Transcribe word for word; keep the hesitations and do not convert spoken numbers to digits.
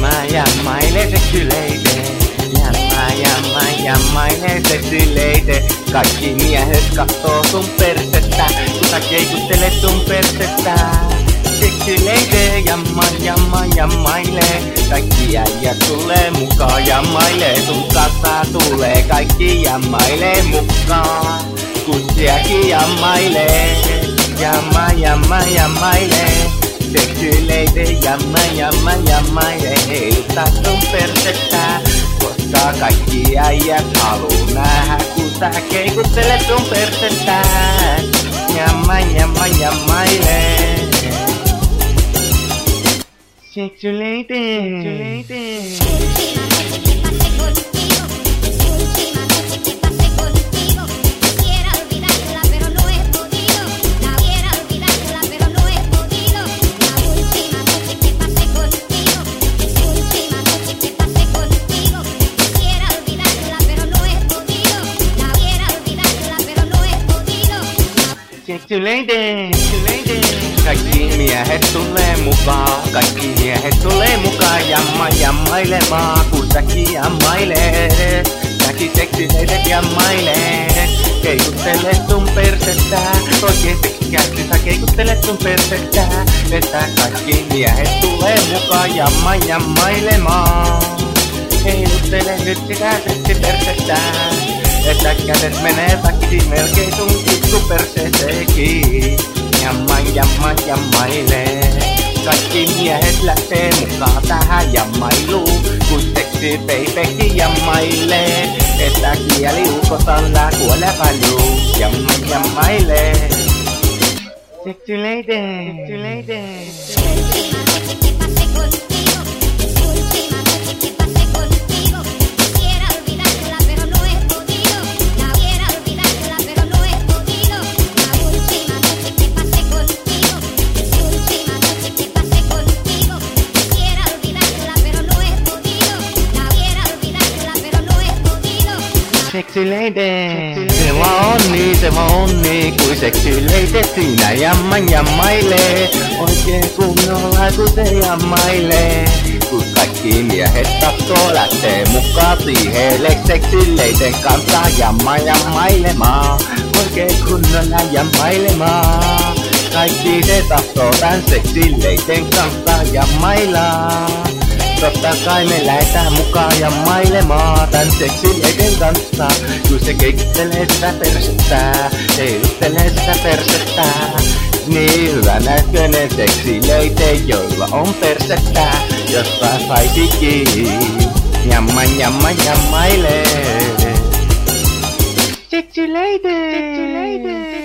Jamma, jammaile seksileite. Jamma, jamma, jammaile seksileite. Kaikki miehet kattoo sun persettä, kun sä keikuttelet sun persettä. Seksileite, jamma, jamma, jammaile. Kaikki äijät tulee mukaan, jammaile. Sun kanssa tulee kaikki jammaile mukaan. Kussiakin jammailee. Jamma, jamma, jammaile. Seksileite, jamma, jamma, jammaile. Heiluttaa sun persettä, koska kaikki äijät haluu nähdä, kun sä keikuttelet sun persettä. Jamma, jamma, jammaile. Seksileite, seksileite. Seksileite, seksileite. Kaikki miehet tulee mukaan, kaikki miehet tulee mukaan jamma jammailemaan, kun säkin jammailee. Säkin seksileitet jammailee. Keikuttelet sun persettä, oikein seksikästi sä keikuttelet sun persettä. Että kaikki miehet tulee mukaan jamma jammailemaan. Heiluttele nyt sitä seksipersettä. Että kädet menee väkisin melkein sun pikkuperseeseenkin. Jamma, jamma, jammailee. Kaikki miehet lähtee mukaan tähän jammailuun, kun seksi peipekin jammailee. Että kieli ulkosalla kuoleva luu. Jamma, jammailee. Seksileite, seksileite. Seksileite, se vaan on niin, se vaan on niin, kuin seksileite siinä jamma jammailee. Oikein kunnolla kun se jammailee. Kun kaikki miehet tahtoo lähtee mukaan siihen seksileiten kanssa jamma jammailemaan. Oikein kunnolla jammailemaan. Kaikki se tahtoo tän seksileiten kanssa jammaillaan. Totta kai me lähetään mukaan jammailemaan tän seksileiten kanssa. Kun se keikuttelee sitä persettä, heiluttelee sitä persettä. Niin hyvä näköinen seksileite, joilla on persettä, josta saisikin jamma, jamma, jammailee. Seksileite, seksileite.